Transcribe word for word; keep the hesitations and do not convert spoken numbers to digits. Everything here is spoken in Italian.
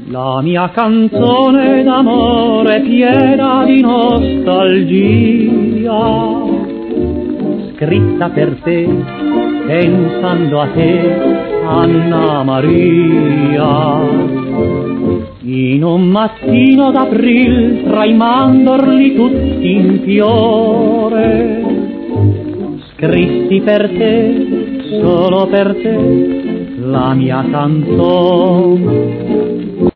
La mia canzone d'amore piena di nostalgia, scritta per te, pensando a te, Anna Maria. In un mattino d'aprile, tra i mandorli tutti in fiore, scrissi per te, solo per te, la mia canzone.